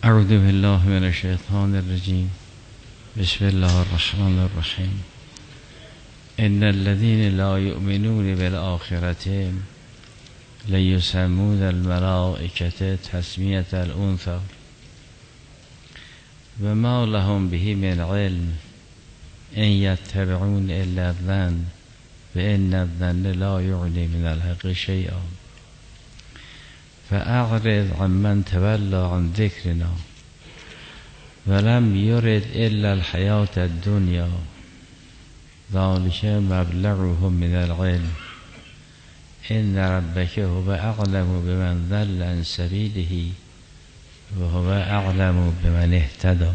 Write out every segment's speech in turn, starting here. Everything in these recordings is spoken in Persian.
اعوذ بالله من الشیطان الرجیم. بسم الله الرحمن الرحیم. ان الذين لا يؤمنون بالآخرة لیسمون الملائکة تسمیة الانثى و ما لهم به من علم ان یتبعون الا الظن و ان الظن لا یغنی من الحق شیئا فاعرض عمن تولى عن ذکرنا ولم یرد الا الحیاة الدنیا ذلك مبلغهم من العلم ان ربك هو اعلم بمن ضل عن سبیله و هو اعلم بمن اهتدى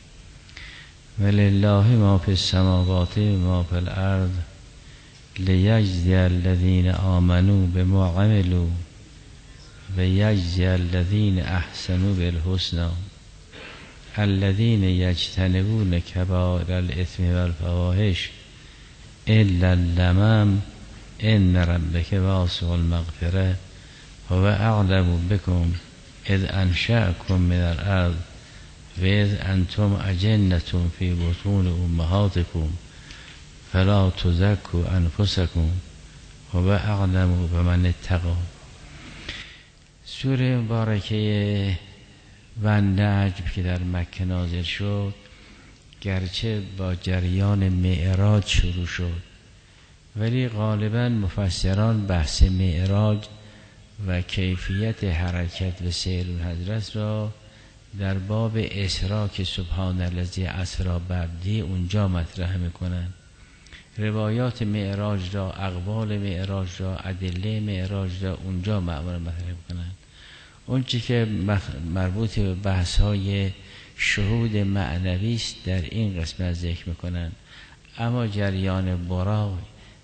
ولله ما في السماوات و ما في الارض لیجزی الذین آمنوا بما عملوا و یجزی الذین احسنوا بالحسنى الذین یجتنبون کبائر الاثم والفواحش الا اللمم ان ربک واسع المغفرة هو اعلم بكم اذ انشأكم من الارض و اذ انتم اجنة في بطون امهاتكم فلا تزکوا انفسکم هو اعلم بمن اتقى. سوره مبارکه و نجم که در مکه نازل شد گرچه با جریان معراج شروع شد ولی غالبا مفسران بحث معراج و کیفیت حرکت و سیر حضرت را در باب اسراء که سبحان الذی اسری بعبده اونجا مطرح میکنند. روایات معراج را، اقوال معراج را، ادله معراج را اونجا معمولا مطرح میکنند. اون چی که مربوط به بحث های شهود معنوی است در این قسمت ذکر میکنند. اما جریان براق،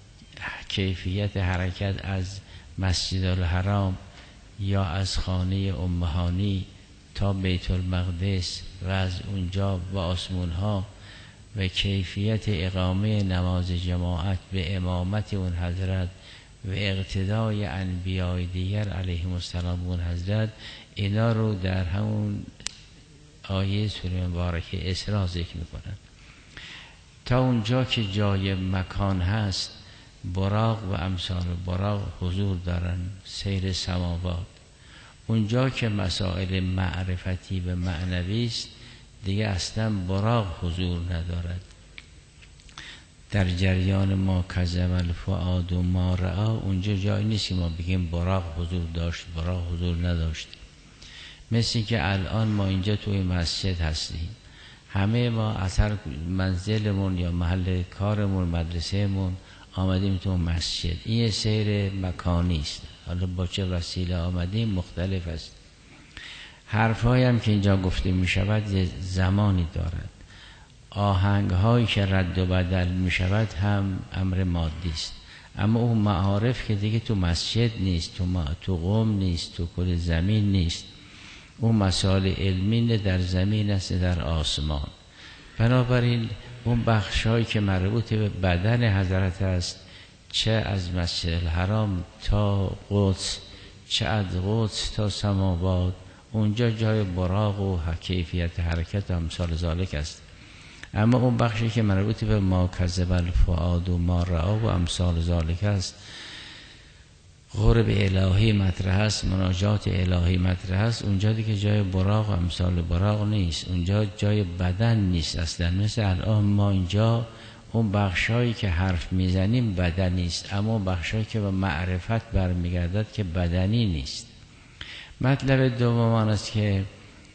کیفیت حرکت از مسجد الحرام یا از خانه امهانی تا بیت المقدس و از اونجا و آسمون ها و کیفیت اقامه نماز جماعت به امامت اون حضرت و اقتدای انبیاء دیگر علیهم السلام اون حضرت، اینا رو در همون آیه سوره مبارکه اسراء ذکر میکنند. تا اونجا که جای مکان هست براق و امثال براق حضور دارن، سیر سماوات. اونجا که مسائل معرفتی و معنوی است دیگه اصلا براق حضور ندارد. در جریان ما کذب الفؤاد و ما رأى اونجا جایی نیست که ما بگیم براق حضور داشت، براق حضور نداشت. مثل که الان ما اینجا توی مسجد هستیم، همه ما اثر منزلمون یا محل کارمون، مدرسهمون آمدیم تو مسجد. این سیر مکانی است. حالا با چه وسیله آمدیم مختلف است. حرفایی هم که اینجا گفته می شود یه زمانی دارد. آهنگ هایی که رد و بدل می شود هم امر مادی است. اما اون معارف که دیگه تو مسجد نیست، تو قوم نیست، تو کل زمین نیست. اون مسائل علمی در زمین است، در آسمان. بنابراین اون بخش هایی که مربوط به بدن حضرت است، چه از مسجد الحرام تا قدس، چه از قدس تا سماوات، اونجا جای براق و کیفیت حرکت و امثال ذالک است. اما اون بخشی که مربوط به ما کذب الفؤاد و ما رأى و امثال ذالک است، قرب الهی مطرح است، مناجات الهی مطرح است، اونجا دیگه جای براق و امثال براق نیست، اونجا جای بدن نیست اصلا. مثل الان ما اینجا اون بخشایی که حرف میزنیم بدنی است، اما بخشایی که به معرفت برمیگردد که بدنی نیست. مطلب دوم آن است که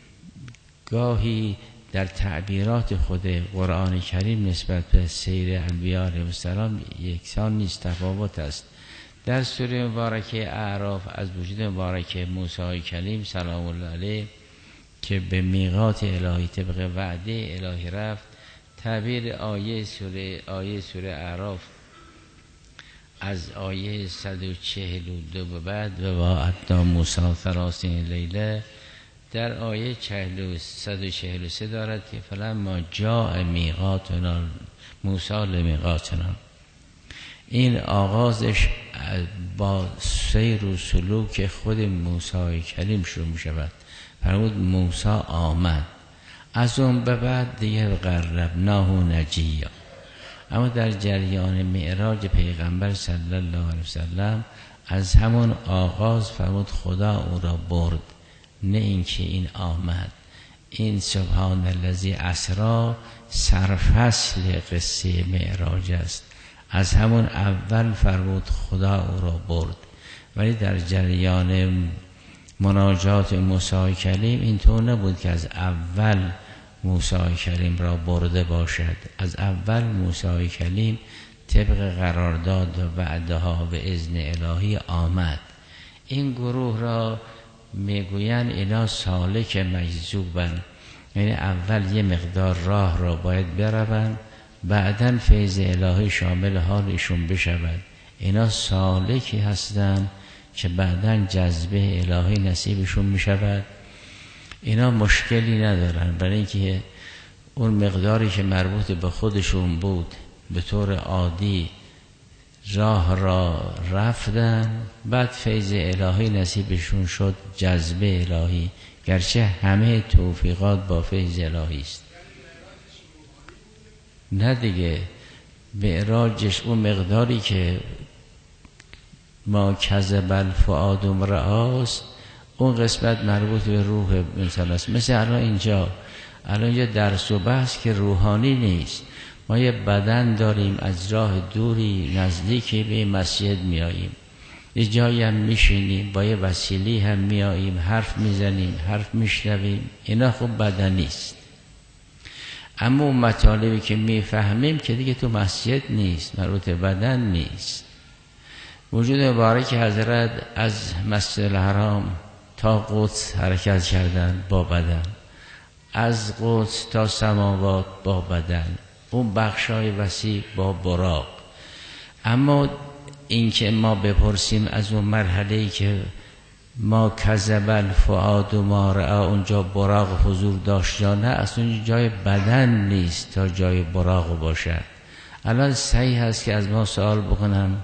گاهی در تعبیرات خود قرآن کریم نسبت به سیر انبیاء علیهم السلام یکسان نیست، تفاوت است. در سوره مبارکه اعراف از وجود مبارکه موسی کلیم سلام الله علیه که به میقات الهی طبق وعده الهی رفت، تعبیر آیه سوره اعراف از آیه 142 به بعد و وعدنا موسی 30 لیله در آیه 143 دارد که فلما جاء میقاتنا موسی لمیقاتنا. این آغازش با سیر و سلوک خود موسی کلیم شروع می شود. فرمود موسی آمد، از اون به بعد دیگه قربناه نجیا. اما در جریان معراج پیغمبر صلی الله علیه وسلم از همون آغاز فرمود خدا او را برد، نه اینکه این آمد. این سبحان الذی اسری سرفصل قصه معراج است. از همون اول فرمود خدا او را برد. ولی در جریان مناجات موسی کلیم اینطور نبود که از اول موسی کریم را برده باشد. از اول موسی کلیم طبق قرارداد و وعده ها و اذن الهی آمد. این گروه را میگوین اینا سالک مجذوبن، یعنی اول یه مقدار راه را باید بروند، بعداً فیض الهی شامل حالشون بشود. اینا سالکی هستند که بعداً جذبه الهی نصیبشون میشود. اینا مشکلی ندارن، برای اینکه اون مقداری که مربوط به خودشون بود به طور عادی راه را رفتن، بعد فیض الهی نصیبشون شد، جذبه الهی، گرچه همه توفیقات با فیض الهی است. نه دیگه، معراجش اون مقداری که ما کذب الفؤاد رآست، اون قسمت مربوط به روح انسان است. مثل الان اینجا درس و بحث که روحانی نیست. ما یه بدن داریم، از راه دوری نزدیکی به مسجد میاییم، یه جایی هم میشینیم، با یه وسیله هم میاییم، حرف میزنیم، حرف میشنویم، اینا خب بدنی است. اما اون مطالبی که میفهمیم که دیگه تو مسجد نیست، مربوط به بدن نیست. وجود مبارک حضرت از مسجد الحرام تا قدس حرکت کردن با بدن، از قدس تا سماوات با بدن، اون بخشای وسیع با براق. اما این که ما بپرسیم از اون مرحله‌ای که ما کذب الفؤاد ما رأی اونجا براق حضور داشت یا نه، اصلا اونجا جای بدن نیست تا جای براق باشد. الان صحیح هست که از ما سوال بکنم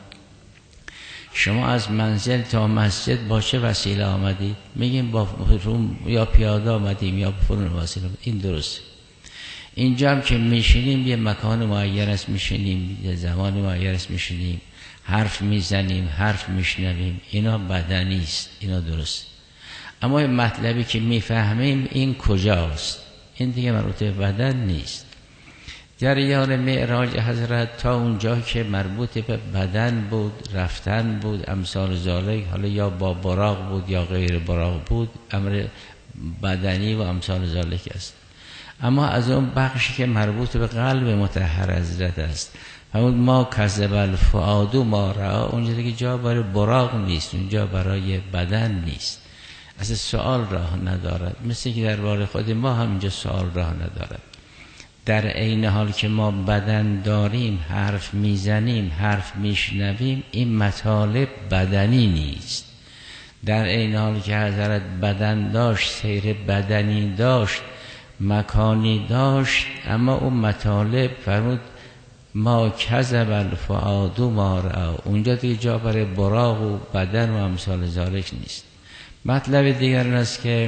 شما از منزل تا مسجد با چه وسیله آمدید؟ میگیم با یا پیاده آمدیم یا فرون وسیله. این درست. اینجا هم که میشینیم یه مکان معین است میشینیم، یه زمان معین است میشینیم، حرف میزنیم، حرف میشنویم، اینا بدنی است، اینا درست. اما این مطلبی که میفهمیم این کجاست؟ این دیگه مربوط به بدن نیست. جریان معراج حضرت تا اونجا که مربوط به بدن بود، رفتن بود، امثال ذالک، حالا یا با براق بود یا غیر براق بود، امر بدنی و امثال ذالک است. اما از اون بخشی که مربوط به قلب مطهر حضرت است، همون ما کذب الفؤاد ما رأی، اونجا دیگه جا برای براق نیست، اونجا برای بدن نیست، اصلا سوال راه ندارد. مثل که درباره خود ما هم اینجا سوال راه ندارد. در عین حال که ما بدن داریم، حرف میزنیم، حرف میشنویم، این مطالب بدنی نیست. در عین حال که حضرت بدن داشت، سیر بدنی داشت، مکانی داشت، اما اون مطالب فرمود ما کذب الفؤاد ما رأی، اونجا دیگه جا برای براق و بدن و امثال ذالک نیست. مطلب دیگر این است که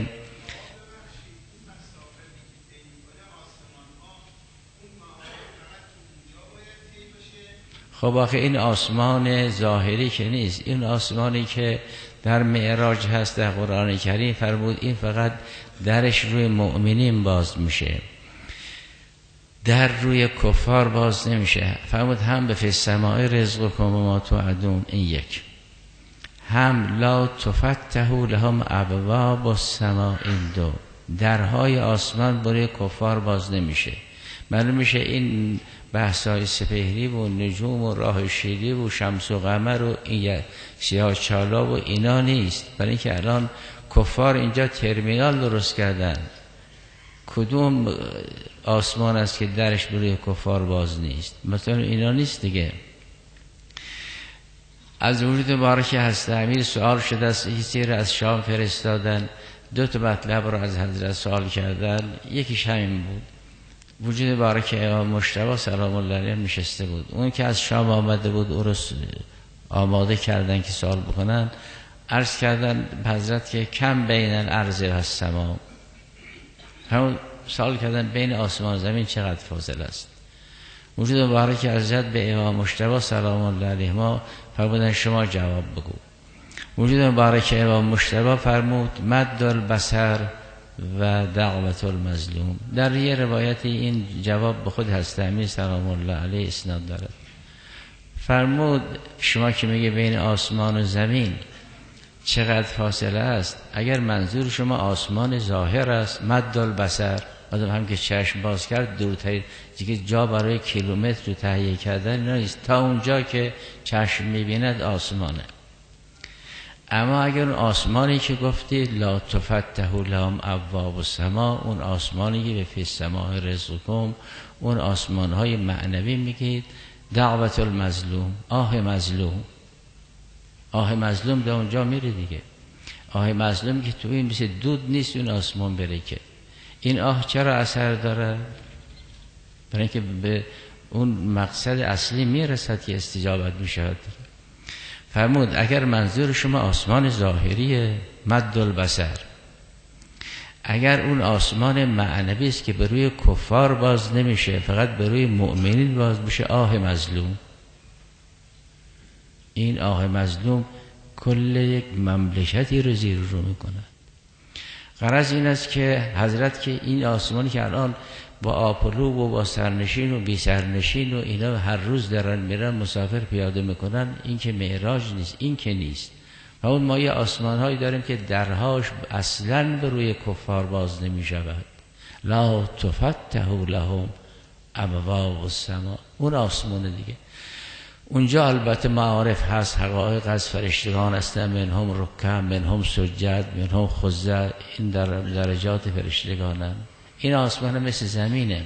خب آخه این آسمان ظاهری که نیست، این آسمانی که در معراج هست در قرآن کریم فرمود این فقط درش روی مؤمنین باز میشه، در روی کفار باز نمیشه. فرمود هم به فی السماء رزقکم و ما توعدون، این یک. هم لا تفتح لهم ابواب السماء، این دو. درهای آسمان برای کفار باز نمیشه. معلوم میشه این بحثای سپهری و نجوم و راه شیری و شمس و قمر و این سیاه چالا و اینا نیست. برای اینکه الان کفار اینجا ترمینال درست کردن. کدوم آسمان است که درش برای کفار باز نیست؟ مثلا اینا نیست دیگه. از وجود مبارک هست امیر سوال شده است، کسی را از شام فرستادن، دو تا مطلب را از حضرت سوال کردن، یکیش همین بود. وجود مبارک امام مجتبی سلام الله علیه نشسته بود، اون که از شام آمده بود او را آماده کردن که سوال بکنن. عرض کردن حضرت که کم بین الارض و السما، همون سوال کردن بین آسمان و زمین چقدر فاصله است. وجود مبارک حضرت به امام مجتبی سلام الله علیهما فرمودن شما جواب بگو. وجود مبارک امام مجتبی فرمود مد البصر و دعوت المظلوم. در یه روایتی این جواب به خود حضرت امیر سلام الله علیه اسناد دارد. فرمود شما که میگه بین آسمان و زمین چقدر فاصله است، اگر منظور شما آسمان ظاهر است مد البصر، آدم هم که چشم باز کرد دورترین دیگه جا برای کیلومتر رو تهیه کردن نیست، تا اونجا که چشم میبیند آسمانه. اما اگر اون آسمانی که گفتی لا تفتح لهم ابواب السما، اون آسمانی که به فی السماء رزقکم، اون آسمانهای معنوی میگید دعوت المظلوم، آه مظلوم، آه مظلوم به اونجا میره دیگه. آه مظلوم که تو این مثل دود نیست اون آسمان بره که. این آه چرا اثر داره؟ برای اینکه به اون مقصد اصلی میرسد که استجابت میشود. فرمود اگر منظور شما آسمان ظاهریه مد البصر، اگر اون آسمان معنوی است که به روی کفار باز نمیشه فقط به روی مؤمنین باز میشه، آه مظلوم. این آه مظلوم کل یک مملکتی رو زیر رو میکنه. غرض این است که حضرت که این آسمانی که الان با آپولو و با سرنشین و بی سرنشین و اینا هر روز دارن میرن مسافر پیاده میکنن، این که معراج نیست، این که نیست. و اون ما یه آسمان هایی داریم که درهاش اصلا به روی کفار باز نمی شود. لا تفتح لهم ابواب السما، اون آسمان دیگه. اونجا البته معارف هست، حقایق هست، فرشتگان هستن، منهم رکع، منهم سجد، منهم خضع، این در درجات فرشتگانن. این آسمان مثل زمینه.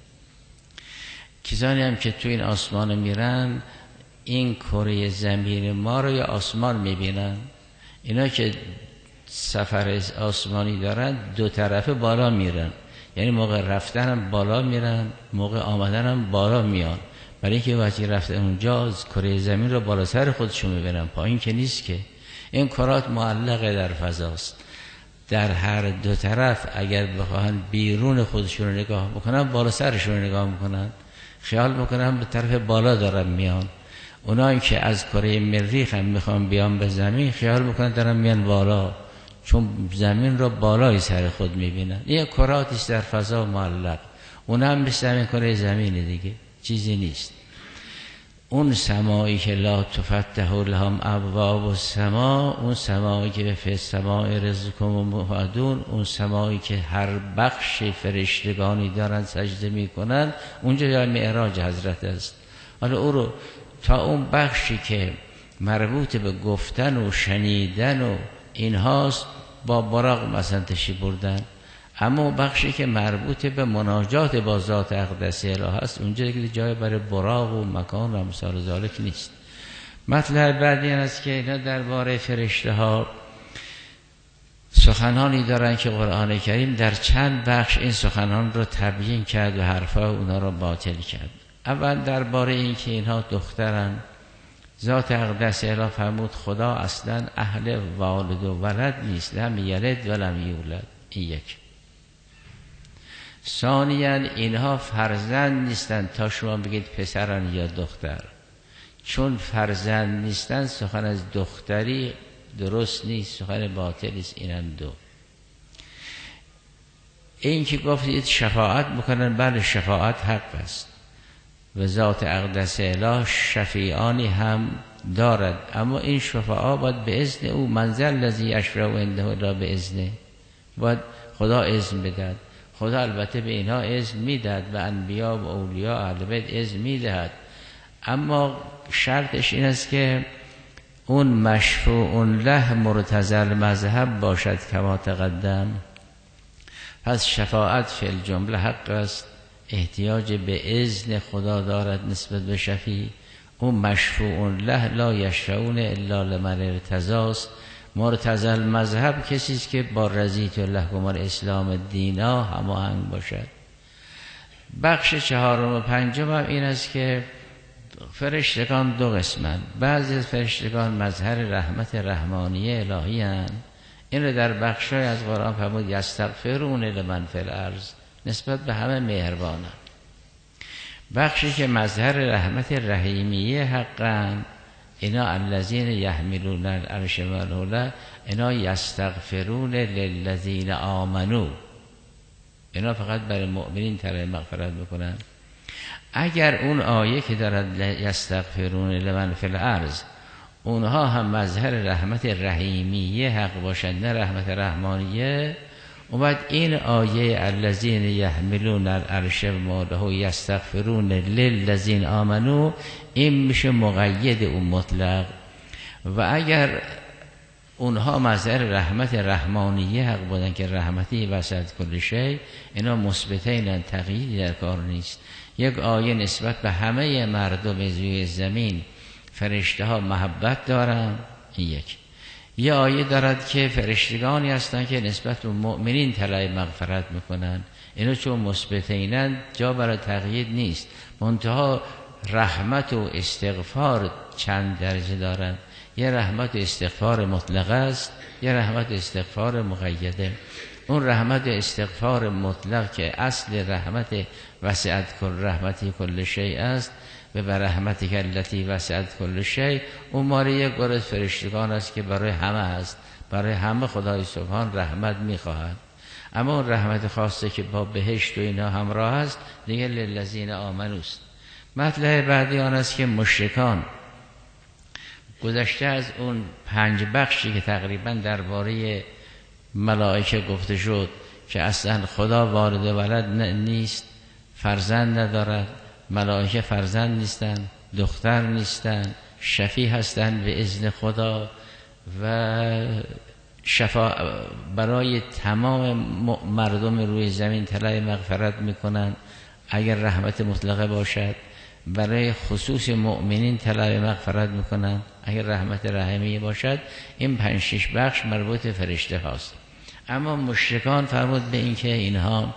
کسانی هم که تو این آسمان میرن این کره زمین ما رو یا آسمان میبینن. اینا که سفر آسمانی دارن دو طرفه بالا میرن، یعنی موقع رفتن هم بالا میرن، موقع آمدن هم بالا میان، برای اینکه وقتی رفتن اونجا کره زمین رو بالا سر خودشون میبینن، پایین که نیست که. این کرات معلقه در فضاست، در هر دو طرف اگر بخواهن بیرون خودشون رو نگاه بکنن بالا سرشون رو نگاه میکنن، خیال میکنن به طرف بالا دارن میان. اونایی که از کره مریخ هم میخوان بیان به زمین خیال میکنن دارن میان بالا، چون زمین رو بالای سر خود میبینن. این کراتیست در فضا معلق، اون هم مثل همین کره زمین دیگه، چیزی نیست. اون سمایی که لا تفتح لهم ابواب السما، اون سمایی که به فی السماء رزقکم موعدون، اون سمایی که هر بخش فرشتگانی دارن سجده میکنن، اونجا جای معراج حضرت است. حالا او رو تا اون بخشی که مربوط به گفتن و شنیدن و اینهاست با براق مثلا تشریف بردن، اما بخشی که مربوط به مناجات با ذات اقدس الهی است اونجا دیگه جای برای براق و مکان و امثال ذالک نیست. مطلب بعدی این است که اینا درباره فرشته ها سخنانی دارن که قرآن کریم در چند بخش این سخنان رو تبیین کرد و حرفا اونا رو باطل کرد. اول درباره این که اینها دخترن، ذات اقدس الهی فرمود خدا اصلا اهل والد و ولد نیست، لم یلد و لم یولد. این یک. ثانیاً اینها فرزند نیستن تا شما بگید پسرن یا دختر، چون فرزند نیستن سخن از دختری درست نیست، سخن باطل است. اینم دو. این که گفتید شفاعت بکنن، بله شفاعت حق است و ذات اقدس الهی شفیعانی هم دارد، اما این شفاعت باید به اذن او. منزل الذی یشفع عنده الا باذنه، باید خدا اذن بدهد. خدا البته به اینها اذن میدهد و انبیا و اولیاء اهل بیت اذن میدهد، اما شرطش این است که اون مشفوع له مرتضی المذهب باشد کما تقدم. پس شفاعت فی الجمله حق است، احتیاج به اذن خدا دارد نسبت به شفیع. اون مشفوع له لا یشفعون الا لمن ارتضاست. مرتضی المذهب کسی است که با رضیت لکم الاسلام دینا هماهنگ باشد. بخش چهارم و پنجم هم این است که فرشتگان دو قسمن. بعضی از فرشتگان مظهر رحمت رحمانیه الهی هستند. این رو در بخشای از قرآن فرمود یستغفرون لمن فی الارض، نسبت به همه مهربانند. بخشی که مظهر رحمت رحیمیه حقاً، اینا الذین یحملون العرش و حوله، اینا یستغفرون للذین آمنو، اینا فقط برای مؤمنین طلب مغفرت میکنن. اگر اون آیه که دارد یستغفرون لمن فی الارض اونها هم مظهر رحمت رحیمیه حق باشند نه رحمت رحمانیه، اومد این آیه الذین یحملون العرش و حوله یستغفرون للذین آمنو، این میشه مقید اون مطلق. و اگر اونها مظهر رحمت رحمانیه حق بودن که رحمتی وسط کل شی، اینا مثبتین، تقییدی در کار نیست. یک آیه نسبت به همه مردم روی زمین فرشته ها محبت دارن، این یک. یه آیه دارد که فرشتگانی هستن که نسبت به مؤمنین طلب مغفرت میکنن، اینا چون مثبتینن جا برای تقیید نیست. منتها رحمت و استغفار چند درجه دارن، یه رحمت و استغفار مطلق است، یه رحمت و استغفار مقیده. اون رحمت و استغفار مطلق که اصل رحمت وسعت کل رحمتی کل شیء است، و بر رحمتی که التی وسعت کل شیء، اون ماره یک گروه فرشتگان است که برای همه است، برای همه خدای سبحان رحمت میخواهد. اما اون رحمت خاصه که با بهشت و اینا همراه است دیگه للذین آمنوست. مطلب بعدی آن است که مشرکان گذشته از اون 5 بخشی که تقریبا درباره ملائکه گفته شد که اصلا خدا والد و ولد نیست، فرزند ندارد، ملائکه فرزند نیستن، دختر نیستن، شفیع هستن به اذن خدا و برای تمام مردم روی زمین طلب مغفرت میکنن اگر رحمت مطلقه باشد، برای خصوص مؤمنین طلب مغفرت میکنن اگر رحمت رحیمیه باشد. این 5-6 بخش مربوط فرشته هاست. اما مشرکان فرمود به این که اینها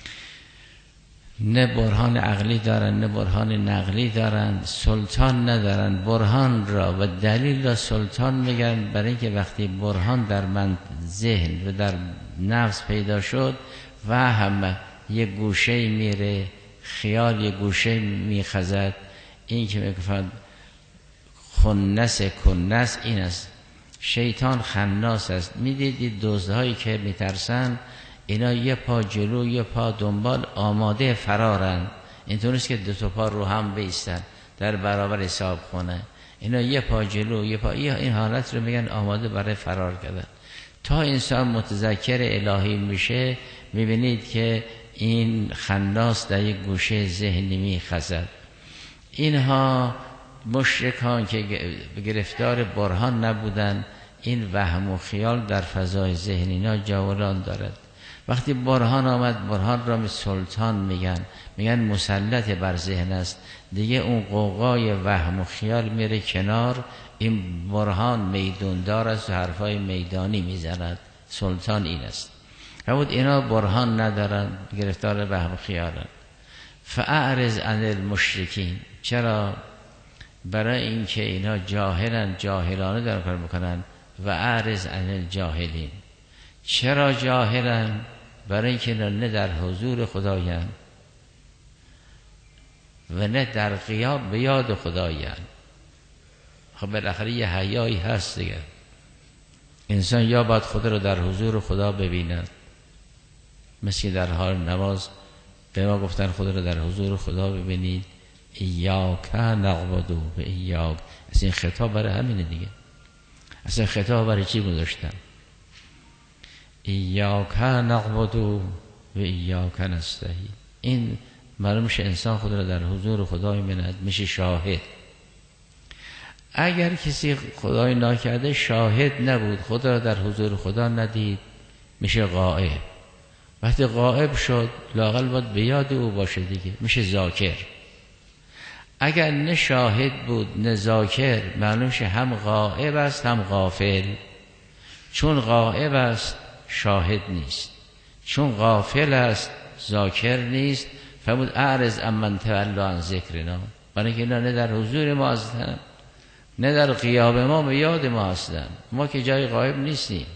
نه برهان عقلی دارن نه برهان نقلی دارن، سلطان ندارن. برهان را و دلیل را سلطان میگن، برای اینکه وقتی برهان در من ذهن و در نفس پیدا شد و هم یک گوشه میره، خیال یک گوشه میخزد. این که میگفت خنس کنس این است، شیطان خناس است. میدیدید دزدهایی که میترسن اینا یه پا جلو یه پا دنبال آماده فرارن، اینطوریست که 2 پا رو هم بیستن در برابر حساب خونه. اینا یه پا جلو یه پا، این حالت رو میگن آماده برای فرار کردن. تا انسان متذکر الهی میشه میبینید که این خناس در یک گوشه ذهنی میخزد. اینها مشرکان که گرفتار برهان نبودن، این وهم و خیال در فضای ذهن اینا جولان دارد. وقتی برهان آمد، برهان را سلطان میگن مسلط بر ذهن است، دیگه اون قوقای وهم و خیال میره کنار. این برهان میدوندار است و حرفای میدانی میزند، سلطان این است. فرمود اینا برهان ندارن، گرفتار وهم و خیالن. فاعرض عن المشرکین، چرا؟ برای اینکه اینا جاهلن، جاهلانه دارن کار میکنن. و اعرض عن الجاهلین، چرا جاهلن؟ برای اینکه نه در حضور خدایند و نه در قیام به یاد خدایند. خب بالاخره یه حیایی هست دیگه، انسان یا باید خدا رو در حضور خدا ببیند، مثل در حال نماز به ما گفتن خدا رو در حضور خدا ببینید، ایاک نعبد و ایاک. اصلا این خطاب برای همینه دیگه. اصلا خطاب برای چی گذاشتن؟ ایاک نعبد و ایاک نستعین. این معلوم میشه انسان خدا رو در حضور خدا میبیند، میشه شاهد. اگر کسی خدای ناکرده شاهد نبود، خدا رو در حضور خدا ندید، میشه غائب. وقتی غائب شد لااقل باید به یاد او باشه دیگه، میشه ذاکر. اگر نه شاهد بود نه ذاکر، معلوم شه هم غائب است هم غافل. چون غائب است شاهد نیست، چون غافل است ذاکر نیست. فرمود اعرض عمن تولى عن ذکرنا، برای که اینا نه در حضور ما هستن نه در غیاب ما به یاد ما هستن. ما که جای غایب نیستیم.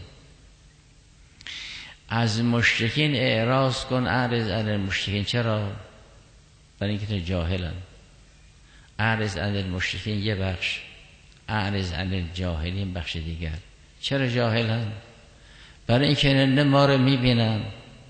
از مشرکین اعراض کن، اعرض عن المشرکین. چرا؟ برای اینکه جاهلن. اعرض عن المشرکین یه بخش، اعرض عن الجاهلین بخش دیگر. چرا جاهلن؟ برای اینکه نه ما رو میبینن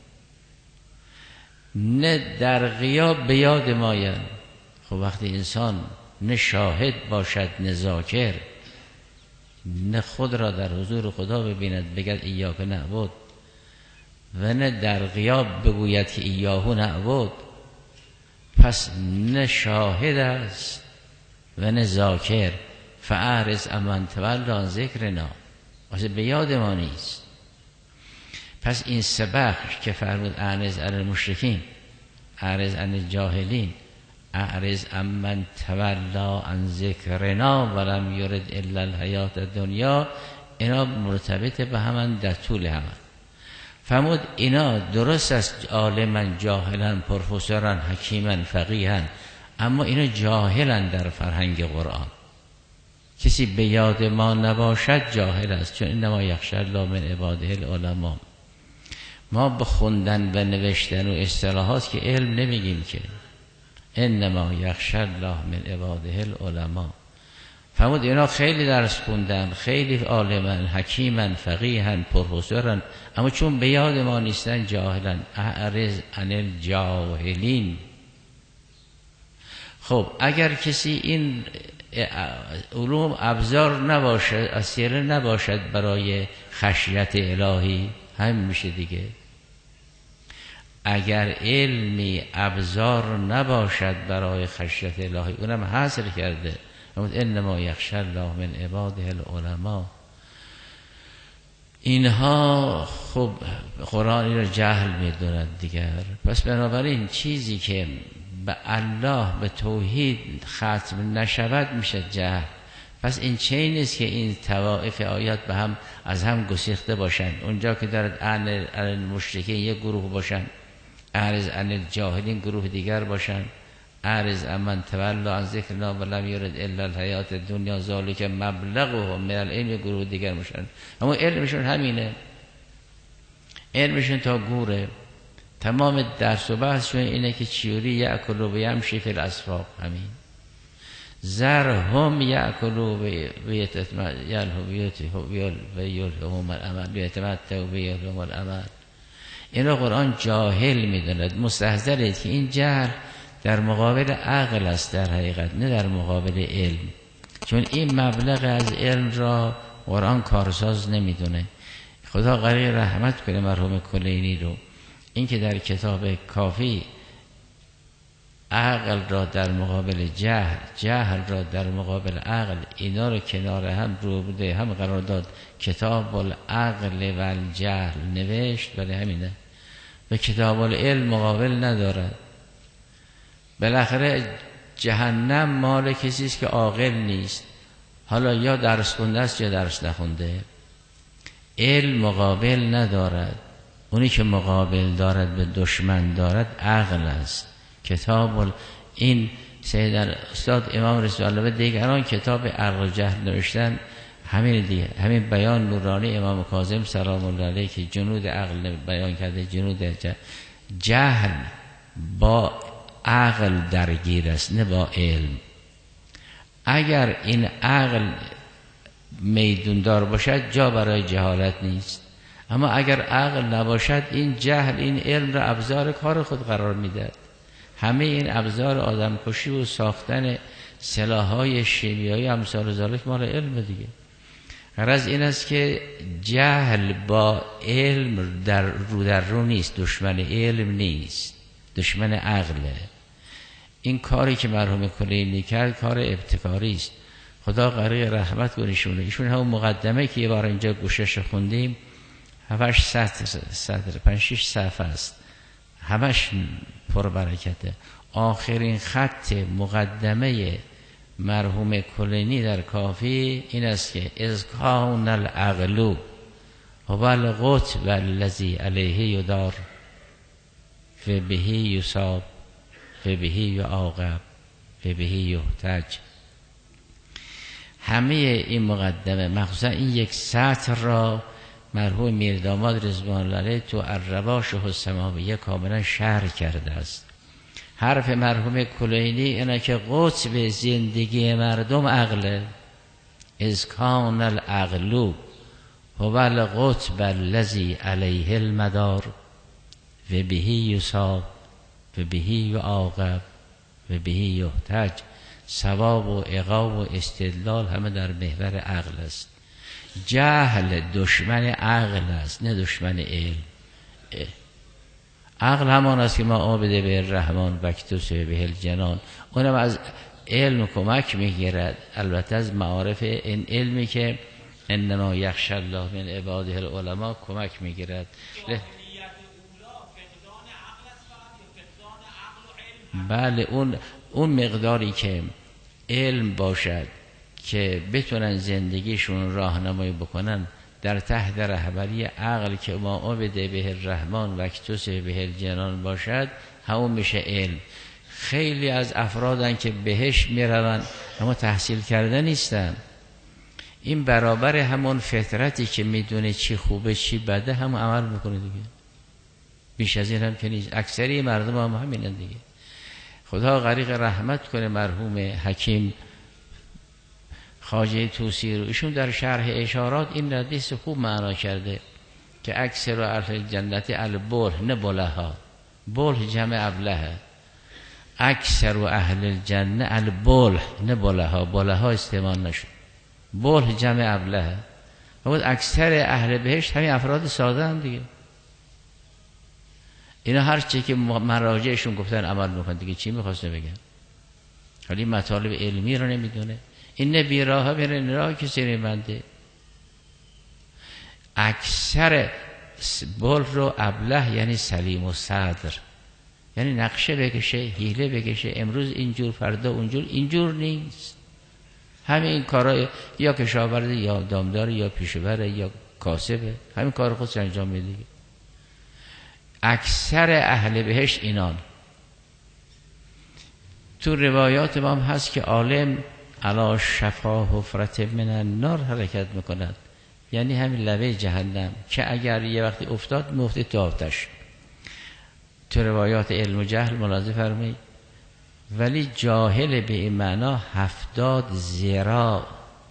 نه در غیاب به یاد ماین. خب وقتی انسان نه شاهد باشد نه ذاکر، نه خود را در حضور خدا ببیند بگد ایاک نعبد و نه در غیاب بگوید که ایاهو نعبد، پس نه شاهد است و نه ذاکر. فاعرض عمن تولی عن ذکرنا، واسه به یاد ما نیست. پس این سه بخش که فرمود اعرض عن المشرکین، اعرض عن الجاهلین، اعرض عمن تولی عن ذکرنا ولم یرد الا الحیات الدنیا، اینا مرتبط به همان در طول همان. فرمود اینا درست است عالمن جاهلن، پروفسورن، حکیمن، فقیهن، اما اینا جاهلن در فرهنگ قرآن. کسی به یاد ما نباشد جاهل است، چون انما یخشی الله من عباده العلماء. ما به خوندن و نوشتن و اصطلاحات که علم نمیگیم که، انما یخشی الله من عباده العلماء. فرمود اینا خیلی درس خوندن، خیلی عالمن، حکیمن، فقیهن، پروفسورن، اما چون به یاد ما نیستن جاهلن. اعرض عن الجاهلین. خب اگر کسی این علوم ابزار نباشد، اسیره نباشد برای خشیت الهی، همین میشه دیگه. اگر علمی ابزار نباشد برای خشیت الهی، اونم حاصل کرده. انما یخشی الله من عباده العلماء. اینها خب قرآن این را جهل میدوند دیگر. پس بنابراین چیزی که به الله به توحید ختم نشود میشه جهل. پس این چه نیست که این طوائف آیات به هم از هم گسیخته باشن. اونجا که دارد عن المشرکین یک گروه باشن، اعرض عن الجاهلین گروه دیگر باشن، اعرض عمن تولی عن ذکرنا ولم یرد الا الحیات الدنیا ذالک مبلغه من العلم گروه دیگر باشن. اما علمشون همینه، علمشون تا گوره. تمام درس و بحثشون اینه که چیوری یأکل و یمشی فی الاسواق. همین ذرهم یأکل و یلههم الامل یتمتعوا بیلههم الامل. این را قرآن جاهل میداند. مستحضرید که این جهل در مقابل عقل است در حقیقت، نه در مقابل علم. چون این مبلغ از علم را قرآن کارساز نمیدونه. خدا غریق رحمت کنه مرحوم کلینی رو، این که در کتاب کافی عقل را در مقابل جهل، جهل را در مقابل عقل، اینا رو کنار هم رو بوده هم قرار داد، کتاب العقل و الجهل نوشت. ولی همینه، و کتاب العلم مقابل ندارد. بالاخره جهنم مال کسی است که عاقل نیست، حالا یا درس خونده است یا درس نخونده. علم مقابل ندارد. اونی که مقابل دارد به دشمن دارد عقل است. کتاب این سید استاد امام رضا الله دیگران کتاب عقل و جهل نوشتن، همین دیگه، همین بیان نورانی امام کاظم سلام الله علیه که جنود عقل بیان کرده. جنود جهل با عقل درگیر است، نه با علم. اگر این عقل میدوندار باشد جا برای جهالت نیست، اما اگر عقل نباشد این جهل این علم را ابزار کار خود قرار میدهد. همه این ابزار آدم کشی و ساختن سلاح‌های شیمیایی امثال ذالک مال علم دیگه. غرض این است که جهل با علم در رو نیست، دشمن علم نیست، دشمن عقله. این کاری که مرحوم کلینی کرد کار ابتکاری است. خدا غریق رحمت کنه ایشون همون مقدمه که یه بار اینجا گوشش خوندیم 7-8 سطر 5-6 صفحه است، همش پربرکته. آخرین خط مقدمه مرحوم کلینی در کافی این است که اذ کان العقل هو القطب الذی علیه یدار فبه یصاب فبه یعاقب و بهی یحتج. همه این مقدمه مخصوصا این یک سطر را مرحوم میرداماد رضوان الله علیه تو الرواشح السماویه کاملا شرح کرده است. حرف مرحوم کلینی اینه که قطب زندگی مردم عقله. اذ کان العقل هو القطب الذی علیه المدار و بهی یصاب و بهی یعاقب و بهی یحتج. ثواب و عقاب و استدلال همه در محور عقل است. جهل دشمن عقل است، نه دشمن علم. عقل همان است که ما عابد به الرحمن وکتوس به الجنان، اونم از علم کمک میگیرد، البته از معارف این علمی که انما یخشی الله من عباده العلماء کمک میگیرد. بله اون مقداری که علم باشد که بتونن زندگیشون راهنمایی بکنن در تحت رهبری عقل که ما عابد به الرحمن وکتوس به الجنان باشد، همون میشه علم. خیلی از افرادن که بهش میرون اما تحصیل کرده نیستن. این برابر همون فطرتی که میدونه چی خوبه چی بده هم عمل میکنه دیگه. بیش از این هم که نیست. اکثری مردم هم همینن دیگه. خدا غریق رحمت کنه مرحوم حکیم خواجه طوسی رو. ایشون در شرح اشارات این حدیث خوب معنا کرده که اکثر اهل جنت البلح نه بلها. بلح جمع ابله. اکثر اهل الجنه البلح نه بلها. بلها استعمال نشد. بلح جمع ابله. بود اکثر اهل بهشت همین افراد ساده هم دیگه. اینا هر چی که مراجعشون گفتن عمل میکنن دیگه. چی میخواسته بگن؟ حالی مطالب علمی رو نمیدونه. این نه بیراه بره نراه کسی نمنده. اکثر بل رو ابله یعنی سلیم و صدر، یعنی نقشه بکشه، حیله بکشه، امروز اینجور فردا اونجور. اینجور نیست. همین این کارا یا کشاورزه یا دامدار یا پیشوره یا کاسبه، همین کار خودش انجام میده. اکثر اهل بهشت اینان. تو روایات ما هم هست که عالم علی شفا حفرة من النار حرکت میکند، یعنی همین لبه جهنم که اگر یه وقتی افتاد میفته تو آتش. تو روایات علم و جهل ملاحظه فرمایید. ولی جاهل به این معنا 70 ذراع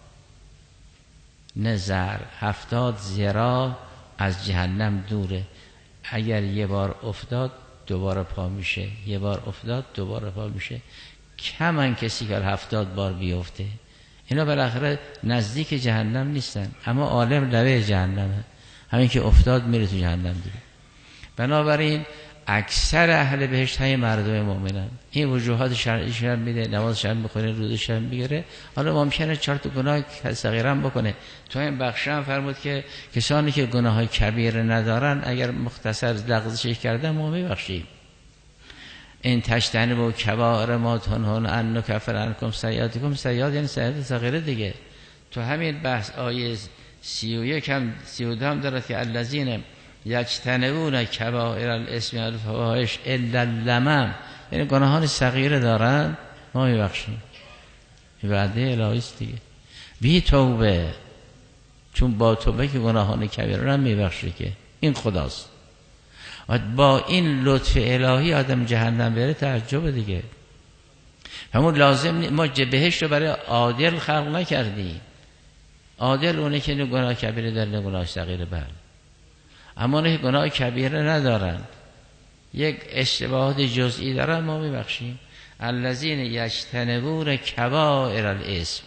نظر 70 ذراع از جهنم دوره. اگر یه بار افتاد دوباره پا میشه، یه بار افتاد دوباره پا میشه. کمن کسی که 70 بار بیفته. اینا بالاخره نزدیک جهنم نیستن، اما عالم لبه جهنمه. همین که افتاد میره تو جهنم دیگه. بنابراین اکثر اهل بهشت های مردم مؤمنن. این وجوهات شرعیش هم میده، نمازش هم بخونه، روزش هم میگیره. حالا ممکنه 4 تا گناه صغیره هم بکنه. تو این بخش هم فرمود که کسانی که گناه های کبیر ندارن اگر مختصر لغزش کردن ما میبخشیم. این تجتنبوا کبائر ما تنهون عنه نکفر عنکم سیئاتکم. سیئات یعنی سیئات صغیره دیگه. تو همین بحث آیه 31 هم 32 هم داره که الذین یجتنبون کبائر الاسم والفواحش الا اللمم، یعنی گناهان صغیره دارن ما میبخشیم. این وعده الهی است دیگه. بی توبه، چون با توبه که گناهان کبیره رو میبخشه که این خداست. با این لطف الهی آدم جهنم بره تعجب دیگه. همون لازم ما بهشت رو برای عادل خلق نکردیم. عادل اونه که گناه کبیره داره نه گناه صغیره. بله، اما نه گناه کبیره ندارن، یک اشتباهات جزئی دارن ما میبخشیم. الذین یجتنبون کبائر الاسم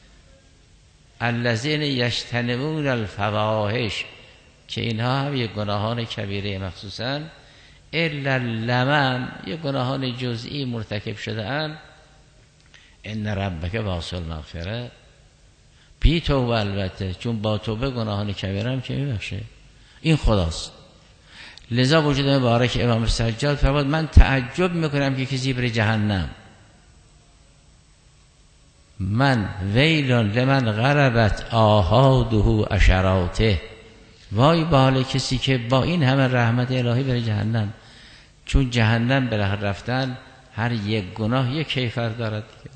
الذین یجتنبون الفواحش، که اینها هم یک گناهان کبیره مخصوصا الا اللمم، یک گناهان جزئی مرتکب شده اند. ان ربک واسع المغفره، بی توبه البته، چون با توبه گناهان کبیره هم که میبخشه. این خداست. لذا وجود مبارک امام سجاد فرمود من تعجب میکنم که کسی بره جهنم. من ویل لمن غربت آحاده عشراته، وای به حال کسی که با این همه رحمت الهی بره جهنم. چون جهنم به رفتن هر یک گناه یک کیفر دارد دیگر.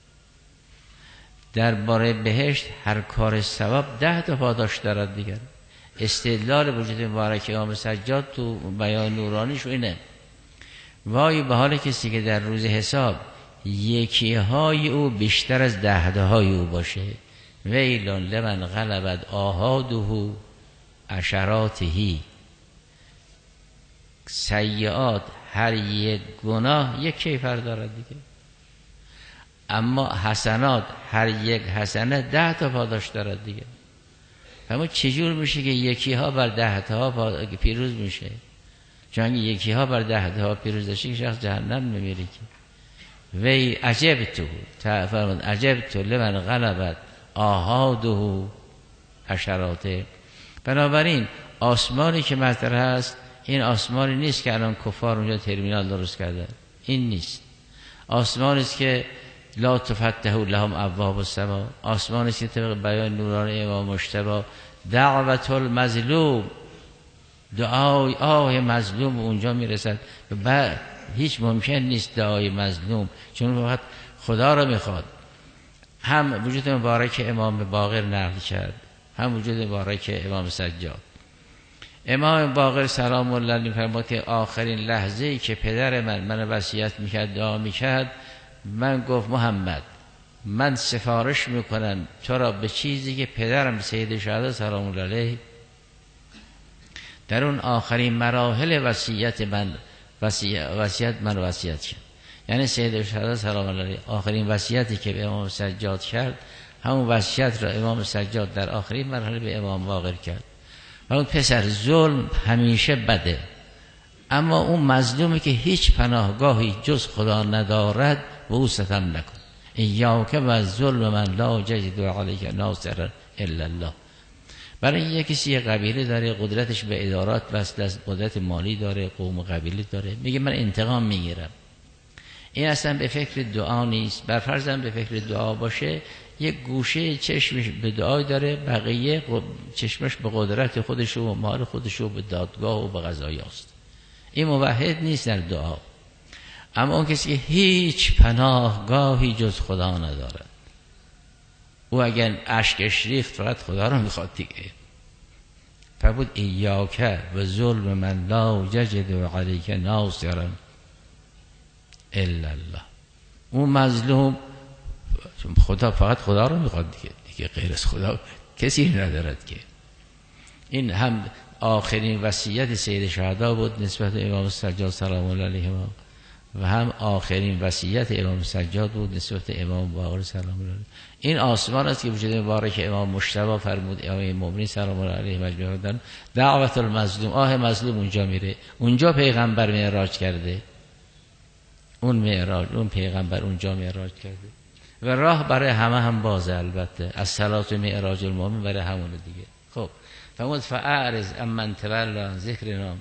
درباره بهشت هر کار ثواب 10 تا پاداش دارد دیگر. استدلال وجود مبارک امام سجاد تو بیان نورانیش اینه: وای به حال کسی که در روز حساب یکی های او بیشتر از 10 های او باشه. ویلون لمن غلبت آحاده عشراتهی. سیئات هر یک گناه یک کیفر دارد دیگه، اما حسنات هر یک حسنه 10 تا پاداش دارد دیگه. اما چجور میشه که یکی ها بر 10 تا پیروز میشه؟ چون یکی ها بر 10 تا پیروز بشه که شخص جهنم نمیره که. وی عجبتو فرمود عجبتو لمن غلبت آحاده عشراته. بنابراین آسمانی که مطرح هست این آسمانی نیست که الان کفار اونجا ترمینال درست کردن، این نیست. آسمانی است که لا تفتح لهم ابواب السما، آسمانی است که طبق بیان نورانی امام مجتبی دعوت المظلوم، دعای آه مظلوم اونجا میرسد. بعد هیچ ممکن نیست دعای مظلوم، چون فقط خدا رو میخواد. هم وجود مبارک امام باقر نقل کرد، هم وجود مبارک امام سجاد. امام باقر سلام الله علیه فرمود که آخرین لحظه ای که پدر من وصیت میکرد دعا میکرد، من گفت محمد من سفارش میکنم تو را به چیزی که پدرم سید شهدا سلام الله علیه در اون آخرین مراحل وصیت من وصیت کرد. یعنی سید شهدا سلام الله علیه آخرین وصیتی که به امام سجاد کرد، همون وصیت را امام سجاد در آخرین مرحله به امام باقر کرد. اون پسر ظلم همیشه بده، اما اون مظلومی که هیچ پناهگاهی جز خدا ندارد و او ستم نکن. ایاک و ظلم من لا یجد علیک ناصرا الا الله. برای یک کسی یه قبیله داره، قدرتش به ادارات وصل است، قدرت مالی داره، قوم و قبیله داره، میگه من انتقام میگیرم. این اصلا به فکر دعا نیست. بر فرضم به فکر دعا باشه، یک گوشه چشمش به دعای داره، بقیه چشمش به قدرت خودش و مال خودش و به دادگاه و به قضایی است. این موحد نیست در دعا. اما اون کسی که هیچ پناهگاهی جز خدا ندارد، او اگر اشکش ریخت فقط خدا رو میخواد دیگه. فرمود ایاک و ظلم من لا یجد علیک ناصرا الا الله. اون مظلوم خدا فقط خدا رو میخواد دیگه غیر از خدا کسی ندارد که. این هم آخرین وصیت سید شهدا بود نسبت به امام سجاد سلام الله علیه و هم آخرین وصیت امام سجاد بود نسبت به امام باقر سلام الله علیه. این آسمان است که وجود مبارک امام مجتبی فرمود امام مومنین سلام الله علیه مجموعه دادن دعوت المظلوم، آه مظلوم اونجا میره. اونجا پیغمبر معراج کرده، اون معراج اون پیغمبر اونجا معراج کرده و راه برای همه هم بازه. البته از صلات و معراج المؤمن برای همونه دیگه. خب فرمود فاعرض امن تولى عن ذکرنا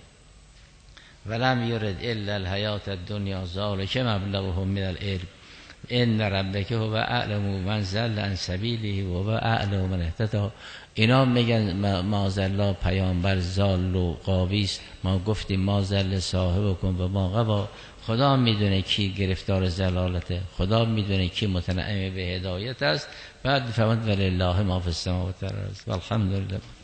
ولم یرد الا الحیات الدنیا ذلک مبلغه من العلم ان ربک هو اعلم من ضل عن سبیله و هو اعلم من اهتدی. اینا میگن مازالله پیامبر ضال و غاوی است. ما گفتیم ما ضل صاحبکم و ما غوا. خدا میدونه کی گرفتار ضلالته، خدا میدونه کی متنعم به هدایت است. بعد فرمود ولله ما فی السماوات و الارض والحمدلله.